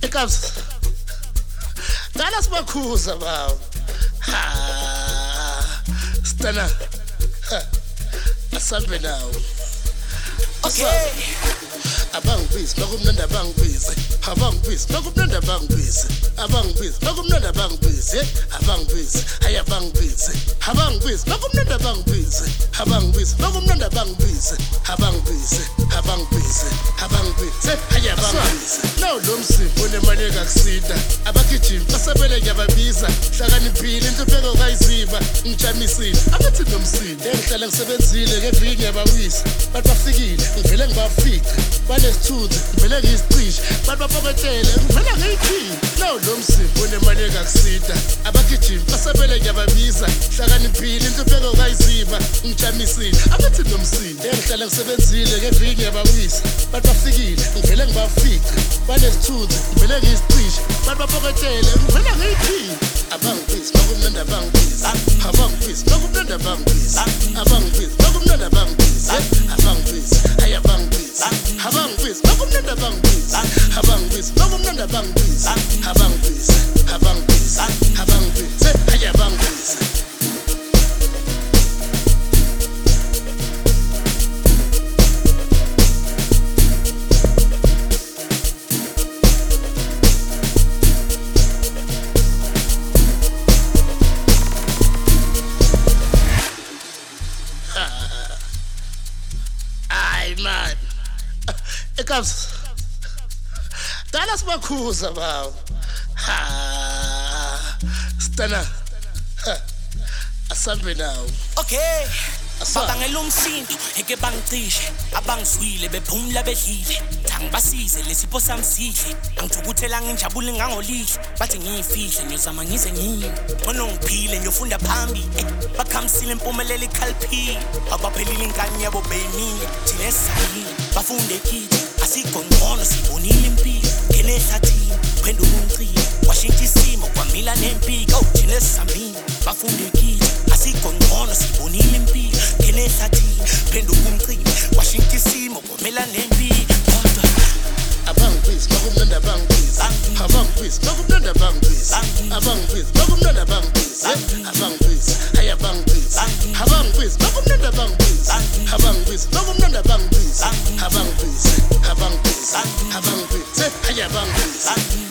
Ekabs. Dala sibakhuza bawo. Ha. Stana. Asambe nawo. Okay. Abangibisi bakumnandi abangibisi abangibisi bakumnandi abangibisi abangibisi bakumnandi abangibisi abangibisi ayabangibisi abangibisi bakumnandi abangibisi abangibisi bakumnandi abangibisi abangibisi abangibisi abangibisi ayabangibisi nawo lo msipho unemali ekakusida abagijimi basabele ngiyababiza hlakaniphile into bheko kayiziba ngijamisile abathi nomsindi engihlala ngisebenzile ngeviki ngiyabawisa bathi bafikile ngivele ngibafica banesithunzi ngivele ngiyisicishe bathi bapokotele ngivele ngiyikhiphe nawo lo msipho unemali ekakusida abagijimi basabele ngiyababiza hlakaniphile into bheko kayiziba ngijamisile abathi nomsindi engihlala ngisebenzile ngeviki ngiyabawisa bathi bafikile ngivele ngibafica banesithunzi ngivele ngiyisicishe bathi bapokotele ngivele ngiyikhiphe abangibisi bakumnandi abangibisi abangibisi bakumnandi abangibisi abangibisi bakumnandi abangibisi abangibisi ayabangibisi abangibisi bakumnandi abangibisi abangibisi bakumnandi abangibisi abangibisi abangibisi abangibisi ayabangibisi man. Ekabs. Dala sibakhuza bawo. Ha. Stana. Asambe nawo. Okay. Babangela umsindo eke bangicishe abangizwile bephumula bedlile ngibasize lesipho sami sihle angithukuthela nginjabule ngangolihle bathi ngiyifihle ngizama ngize ngini ngiphile ngiyofunda phambili bakhamisile impumelelo ikhalphile abaphelile inkani yabo beyimile thina esayile bafunde kithi asikho ngcono sibonile impilo ngene ehlathini phenduka umcilo washintsha isimo kwamila nempiko thina esamile bafunde kithi asikho ngcono sibonile impilo ngene ehlathini phenduka umcilo washintsha isimo kwamila nempiko abangibisi bakumnandi abangibisi abangibisi bakumnandi abangibisi abangibisi bakumnandi abangibisi abangibisi ayabangibisi abangibisi bakumnandi abangibisi abangibisi bakumnandi abangibisi abangibisi abangibisi abangibisi ayabangibisi